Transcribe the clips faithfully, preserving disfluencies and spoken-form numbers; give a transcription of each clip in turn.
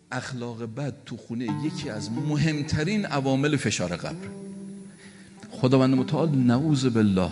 اخلاق بد تو خونه یکی از مهمترین عوامل فشار قبر. خداوند متعال نعوذ بالله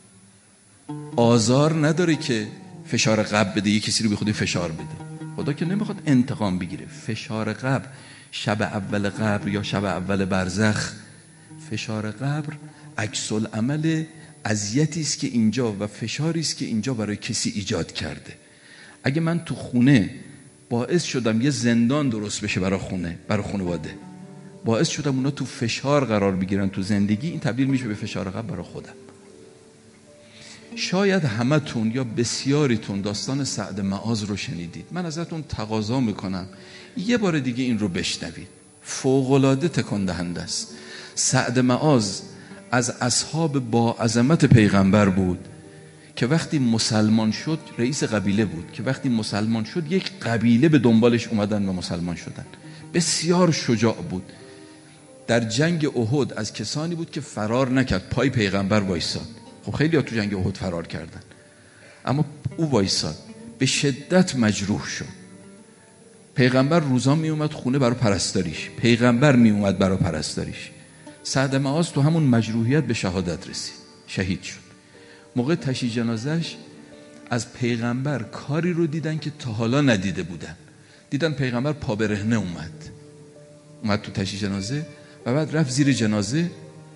آزار نداره که فشار قبر بده، یه کسی رو به خودی فشار بده. خدا که نمیخواد انتقام بگیره. فشار قبر، شب اول قبر یا شب اول برزخ، فشار قبر عکس العمل اذیتی است که اینجا و فشاری است که اینجا برای کسی ایجاد کرده. اگه من تو خونه باعث شدم یه زندان درست بشه برای خونه، برای خانواده، باعث شدم اونا تو فشار قرار بگیرن تو زندگی، این تبدیل میشه به فشار قبر برای خودم. شاید همتون یا بسیاریتون داستان سعد معاذ رو شنیدید. من ازتون تقاضا میکنم یه بار دیگه این رو بشنوید. فوق‌العاده تکان دهنده است. سعد معاذ از اصحاب با عظمت پیغمبر بود که وقتی مسلمان شد، رئیس قبیله بود که وقتی مسلمان شد یک قبیله به دنبالش اومدن و مسلمان شدن. بسیار شجاع بود. در جنگ احد از کسانی بود که فرار نکرد، پای پیغمبر وایساد. خب خیلی ها تو جنگ احد فرار کردن، اما او وایساد. به شدت مجروح شد. پیغمبر روزا می اومد خونه برای پرستاریش، پیغمبر می اومد برای پرستاریش. سعد معاذ تو همون مجروحیت به شهادت رسید، شهید شد. موقع تشییع جنازش از پیغمبر کاری رو دیدن که تا حالا ندیده بودن. دیدن پیغمبر پا برهنه اومد اومد تو تشییع جنازه و بعد رفت زیر جنازه.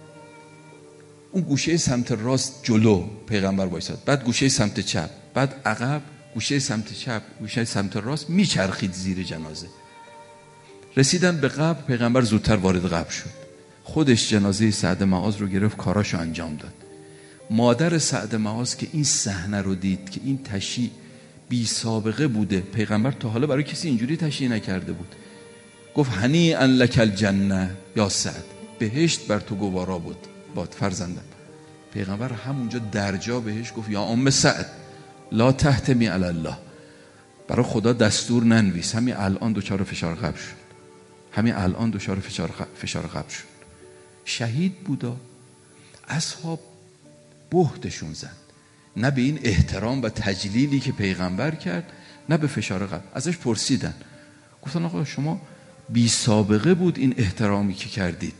اون گوشه سمت راست جلو پیغمبر وایساد، بعد گوشه سمت چپ، بعد عقب، گوشه سمت چپ، گوشه سمت راست، میچرخید زیر جنازه. رسیدن به قبر، پیغمبر زودتر وارد قبر شد. خودش جنازه سعد معاذ رو گرفت، کاراشو انجام داد. مادر سعد معاذ که این صحنه رو دید که این تشییع بی سابقه بوده، پیغمبر تا حالا برای کسی اینجوری تشییع نکرده بود، گفت هنیئا لک الجنه یا سعد، بهشت بر تو گوارا بود باد فرزندم. پیغمبر همونجا درجا بهش گفت یا ام سعد لا تحتمی علی الله، برای خدا دستور ننویس. همین الان دچار فشار قبر شد، همین الان دچار فشار فشار قبر شد. شهید بودا. اصحاب بهتشون زد، نه به این احترام و تجلیلی که پیغمبر کرد، نه به فشار قبر. ازش پرسیدن، گفتن آقا شما بی سابقه بود این احترامی که کردید.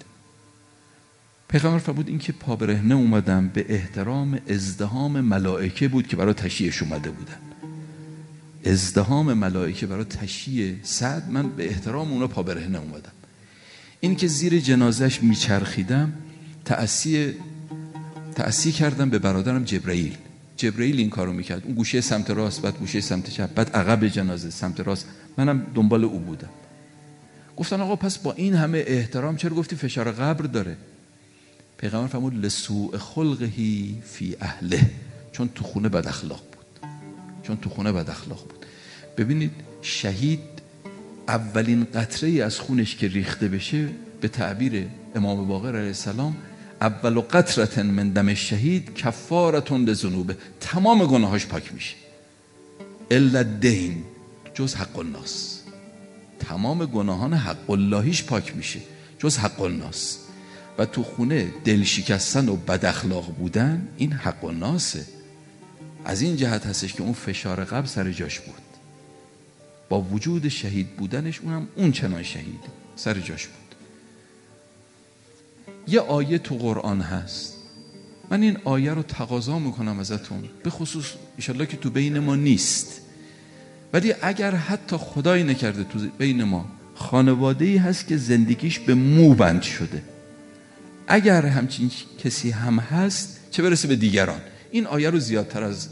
پیغمبر فرمود این که پا برهنه اومدم به احترام ازدحام ملائکه بود که برای تشییعش اومده بودن. ازدحام ملائکه برای تشییع سعد، من به احترام اونا پا برهنه اومدم. این که زیر جنازش میچرخیدم، تأسی تأسی کردم به برادرم جبرائیل. جبرائیل این کارو میکرد، اون گوشه سمت راست، بعد گوشه سمت چپ، بعد عقب جنازه سمت راست، منم دنبال او بودم. گفتن آقا پس با این همه احترام چرا گفتی فشار قبر داره؟ پیغمبر فرمود لسوء خلقه فی اهله، چون تو خونه بد اخلاق بود، چون تو خونه بد اخلاق بود. ببینید شهید اولین قطره از خونش که ریخته بشه، به تعبیر امام باقر علیه السلام، اول قطره من دم شهید کفاره لذنوبه، تمام گناهاش پاک میشه الا الدین، جز حق الناس. تمام گناهان حق اللهیش پاک میشه جز حق الناس. و تو خونه دل شکستن و بد اخلاق بودن، این حق الناسه. از این جهت هستش که اون فشار قبر سر جاش بود. با وجود شهید بودنش، اونم اون چنان شهید سر جاش بود. یه آیه تو قرآن هست، من این آیه رو تقاضا میکنم ازتون، به خصوص انشالله که تو بین ما نیست، ولی اگر حتی خدایی نکرده تو بین ما خانواده‌ای هست که زندگیش به مو بند شده، اگر همچین کسی هم هست، چه برسه به دیگران، این آیه رو زیادتر از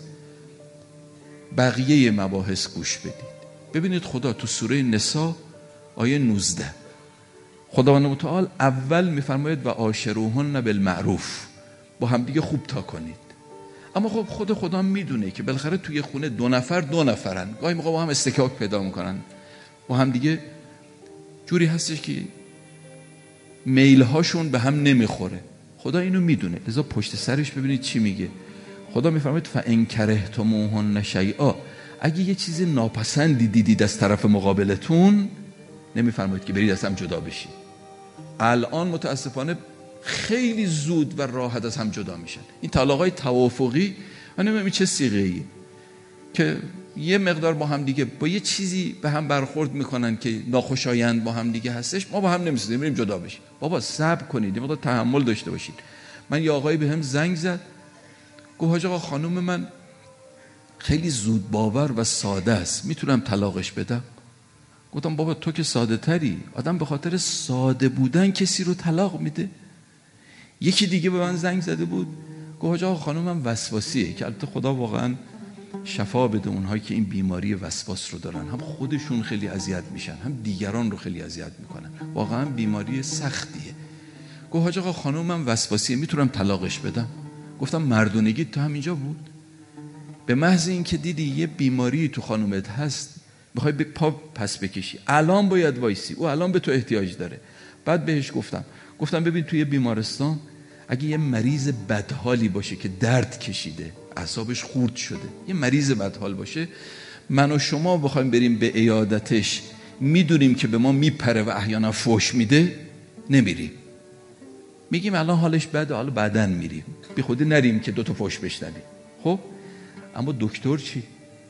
بقیه مباحث گوش بدید. ببینید خدا تو سوره نساء آیه نوزده، خداوند متعال اول میفرماید و عاشروهن بالمعروف، با هم دیگه خوب تا کنید. اما خب خود خدا میدونه که بالاخره توی خونه دو نفر دو نفرن، گاهی موقع با هم استکاک پیدا میکنن، با هم دیگه جوری هستش که میل هاشون به هم نمیخوره. خدا اینو میدونه، لذا پشت سرش ببینید چی میگه. خدا میفرماید فان کرهتموهن شیئا، اگه یه چیز ناپسندی دیدید از طرف مقابلتون، نمیفرماید که برید از هم جدا بشید. الان متاسفانه خیلی زود و راحت از هم جدا میشن. این طلاقای توافقی، من نمیدونم چه صیغه‌ای که یه مقدار با هم دیگه با یه چیزی به هم برخورد میکنن که ناخوشایند با هم دیگه هستش، ما با هم نمیسازیم، میریم جدا بشیم. بابا صبر کنید، یه مقدار تحمل داشته باشید. من یه آقایی بهم زنگ زد، گفت حاج آقا خانم من خیلی زود باور و ساده است، میتونم طلاقش بدم؟ گفتم بابا تو که ساده تری، آدم به خاطر ساده بودن کسی رو طلاق میده؟ یکی دیگه به من زنگ زده بود، گفت حاج آقا خانم من وسواسیه، که البته خدا واقعا شفا بده اونهایی که این بیماری وسواس رو دارن، هم خودشون خیلی اذیت میشن هم دیگران رو خیلی اذیت میکنن، واقعا بیماری سختیه. گفت حاج آقا خانم من وسواسیه، میتونم طلاقش بدم؟ گفتم مردونگی تو همینجا بود؟ به محض این که دیدی یه بیماری تو خانومت هست میخوای به پا پس بکشی، الان باید وایسی، او الان به تو احتیاج داره. بعد بهش گفتم گفتم ببین توی بیمارستان اگه یه مریض بدحالی باشه که درد کشیده، اعصابش خورد شده، یه مریض بدحال باشه، من و شما بخوایم بریم به عیادتش، میدونیم که به ما میپره و احیانا فوش میده، نمیریم، میگیم الان حالش بده، حالا بعدن میریم، بی خودی نریم که دوتا فوش بشنویم. خب اما دکتر چی؟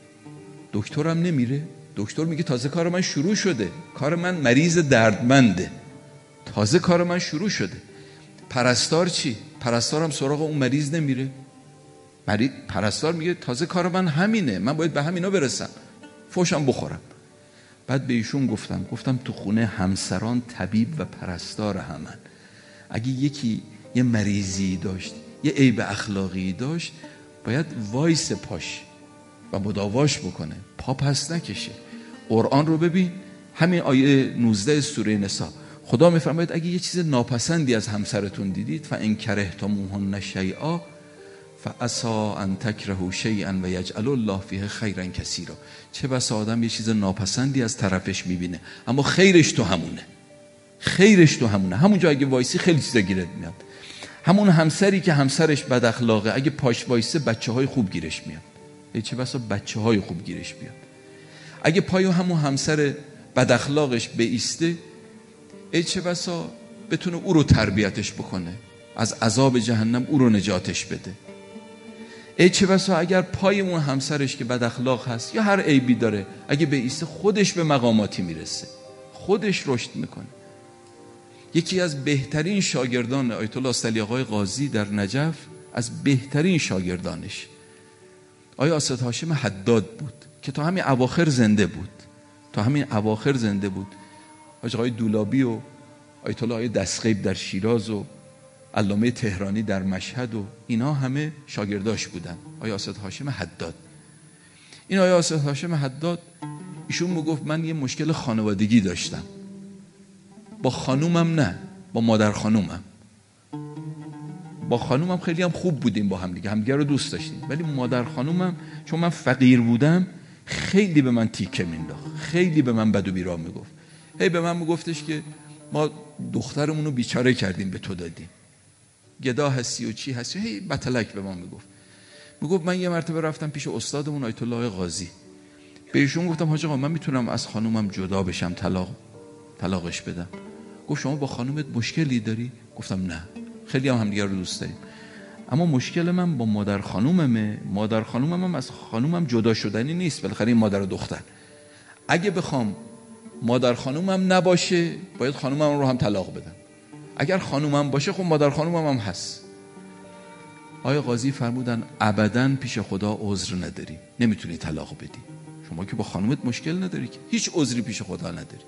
دکترم نمیره، دکتر میگه تازه کار من شروع شده، کار من مریض دردمنده، تازه کار من شروع شده. پرستار چی؟ پرستارم سراغ اون مریض نمیره، مریض پرستار میگه تازه کار من همینه، من باید به همینا برسم، فوشم بخورم. بعد به ایشون گفتم گفتم تو خونه همسران طبیب و پرستار همن، اگه یکی یه مریضی داشت، یه عیب اخلاقی داشت، باید وایس پاش و مداواش بکنه، پا پس نکشه. قرآن رو ببین، همین آیه نوزده سوره نساء، خدا میفرماید اگه یه چیز ناپسندی از همسرتون دیدید، فان کرهتموهن شیئا فعسى ان تکرهوا شیئا و یجعل الله فیه خیرا کثیرا. چه بسا آدم یه چیز ناپسندی از طرفش میبینه اما خیرش تو همونه، خیرش تو همونه، همونجا اگه وایسی خیلی چیزا گیرت میاد. همون همسری که همسرش بد اخلاقه، اگه پاش وایسه بچه‌های خوب گیرش میاد، چه بسا بچه‌های خوب گیرش بیاد. اگه پای همون همسر بد اخلاقش بایسته، ای چه بسا بتونه او رو تربیتش بکنه، از عذاب جهنم او رو نجاتش بده. ای چه بسا اگر پای اون همسرش که بد اخلاق هست یا هر عیبی داره اگه بایسته، خودش به مقاماتی میرسه، خودش رشد میکنه. یکی از بهترین شاگردان آیت الله سلی آقای قاضی در نجف، از بهترین شاگردانش آیه اسد هاشم حداد بود که تا همین اواخر زنده بود، تا همین اواخر زنده بود. حاج آقای دولابی و آیت الله آیه دستغیب در شیراز و علامه تهرانی در مشهد و اینا همه شاگرداش بودن، آیه اسد هاشم حداد. این آیه اسد هاشم حداد ایشون میگفت من یه مشکل خانوادگی داشتم، با خانومم نه، با مادر خانومم. با خانومم خیلی هم خوب بودیم، با هم دیگه همدیگه رو دوست داشتیم، ولی مادر خانومم چون من فقیر بودم خیلی به من تیکه مینداخت، خیلی به من بد و بیراه میگفت. هی به من میگفتش که ما دخترمون رو بیچاره کردیم به تو دادیم، گدا هستی و چی هستی، هی بتلک به ما میگفت. میگفت من یه مرتبه رفتم پیش استادمون آیت الله قاضی، به ایشون گفتم حاج آقا من میتونم از خانومم جدا بشم، طلاق طلاقش بدم؟ گفت شما با خانومت مشکلی داری؟ گفتم نه، خیلی هم همدیگه رو دوست داریم، اما مشکل من با مادر خانوممه، مادر خانومم هم از خانومم جدا شدنی نیست، بالاخره این مادر و دختر، اگه بخوام مادر خانومم نباشه باید خانومم رو هم طلاق بدم، اگر خانومم باشه خب مادر خانومم هم هست. آقای قاضی فرمودن ابداً پیش خدا عذر نداری، نمیتونی طلاق بدی، شما که با خانومت مشکل نداری که، هیچ عذری پیش خدا نداری،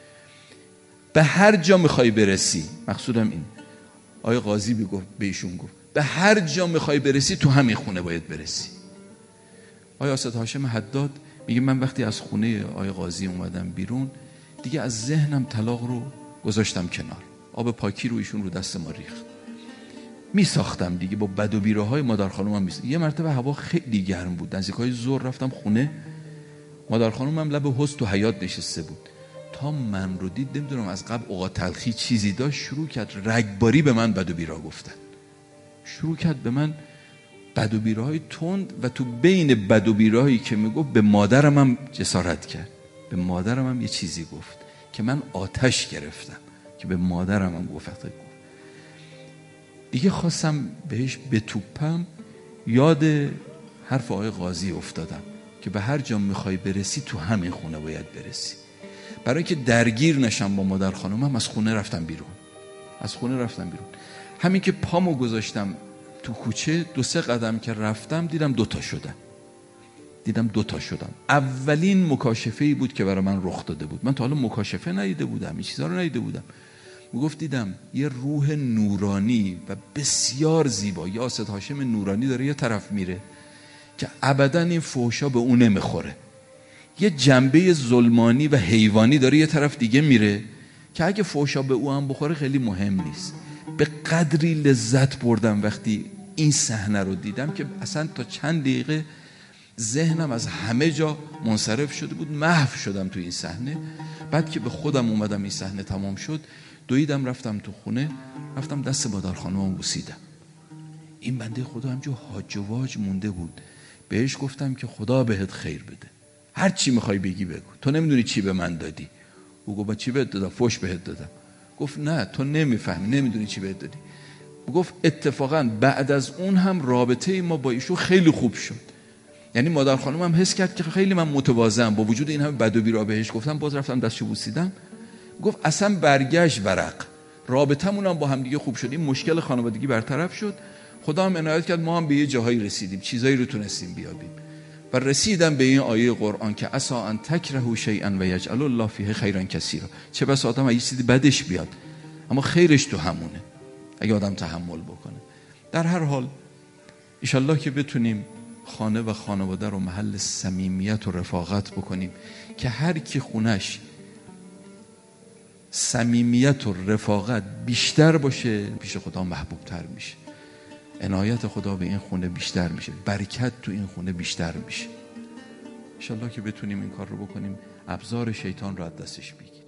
به هر جا میخوای برسی، مقصودم این، آقای قاضی بگفت به ایشون گفت به هر جا میخوای برسی تو همین خونه باید برسی. آقای اسد هاشم حداد میگه من وقتی از خونه آقای قاضی اومدم بیرون دیگه از ذهنم طلاق رو گذاشتم کنار، آب پاکی رو ایشون رو دست ما ریخت، میساختم دیگه با بد و بیراهای مادر خانومم میساختم. یه مرتبه هوا خیلی گرم بود، نزدیکای ظهر رفتم خونه، مادر خانومم لب حوض تو حیاط نشسته بود، تا من رو دید نمیدونم از قبل اوقات تلخی چیزی داشت، شروع کرد رگباری به من بد و بیرا گفتن، شروع کرد به من بد و بیراهای تند و تو بین بد و بیراهایی که میگفت به مادرم هم جسارت کرد، به مادرم هم یه چیزی گفت که من آتش گرفتم که به مادرم هم گفت. دیگه خواستم بهش بتوپم، یاد حرف آقای قاضی افتادم که به هر جا میخوای برسی تو همین خونه باید برسی. برای که درگیر نشم با مادر خانومم از خونه رفتم بیرون. از خونه رفتم بیرون. همین که پامو گذاشتم تو کوچه، دو سه قدم که رفتم دیدم دوتا شدم. دیدم دوتا شدم. اولین مکاشفه‌ای بود که برای من رخ داده بود. من تا حالا مکاشفه ندیده بودم، این چیزا رو ندیده بودم. میگفت دیدم یه روح نورانی و بسیار زیبا، یاسد هاشم نورانی داره یه طرف میره که ابدا این فحشا به اون نمیخوره. یه جنبه ظلمانی و حیوانی داره یه طرف دیگه میره که اگه فحشا به او هم بخوره خیلی مهم نیست. به قدری لذت بردم وقتی این صحنه رو دیدم که اصلا تا چند دقیقه ذهنم از همه جا منصرف شده بود، محو شدم تو این صحنه. بعد که به خودم اومدم این صحنه تمام شد، دویدم رفتم تو خونه، رفتم دست مادر خانومم بوسیدم. این بنده خدا همجور هاج و واج مونده بود. بهش گفتم که خدا بهت خیر بده، هر چی میخوای بگی بگو، تو نمیدونی چی به من دادی. او گفت با چی بهت دادم؟ فوش بهت دادم. گفت نه تو نمیفهمی، نمیدونی چی بهت دادی. گفت اتفاقا بعد از اون هم رابطه ما با ایشون خیلی خوب شد. یعنی مادر خانوم هم حس کرد که خیلی من متواضعم، با وجود این همه بد و بیرا بهش گفتم، باز رفتم دستشو بوسیدم. گفت اصلا برگشت ورق، رابطمون هم با هم دیگه خوب شد، این مشکل خانوادگی برطرف شد. خدا هم عنایت کرد ما هم به یه جاهایی رسیدیم، چیزایی رو تونستیم بیابیم. و رسیدم به این آیه قرآن که عسى ان تکرهوا شیئا و یجعل الله فیه خیرا کثیرا. چه بس آدم یه چیزی بدش بیاد اما خیرش تو همونه اگه آدم تحمل بکنه. در هر حال ان شاءالله که بتونیم خانه و خانواده رو محل صمیمیت و رفاقت بکنیم که هر کی خونش صمیمیت و رفاقت بیشتر باشه پیش خدا محبوب تر میشه، عنایت خدا به این خونه بیشتر میشه، برکت تو این خونه بیشتر میشه. ان شاءالله که بتونیم این کار رو بکنیم، ابزار شیطان رو از دستش بگیریم.